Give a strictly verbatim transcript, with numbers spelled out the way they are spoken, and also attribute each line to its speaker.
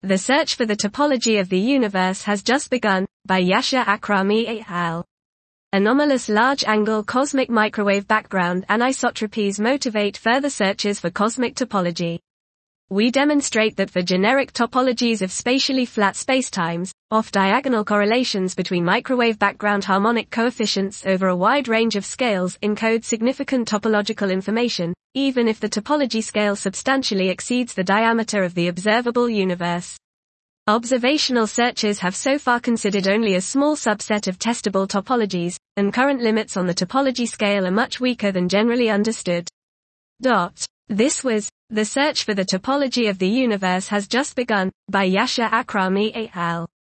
Speaker 1: The Search for the Topology of the Universe Has Just Begun, by Yasha Akrami et al. Anomalous large-angle cosmic microwave background anisotropies motivate further searches for cosmic topology. We demonstrate that for generic topologies of spatially flat spacetimes, off-diagonal correlations between microwave background harmonic coefficients over a wide range of scales encode significant topological information, even if the topology scale substantially exceeds the diameter of the observable universe. Observational searches have so far considered only a small subset of testable topologies, and current limits on the topology scale are much weaker than generally understood. Dot. This was, The Search for the Topology of the Universe Has Just Begun, by Yasha Akrami et al.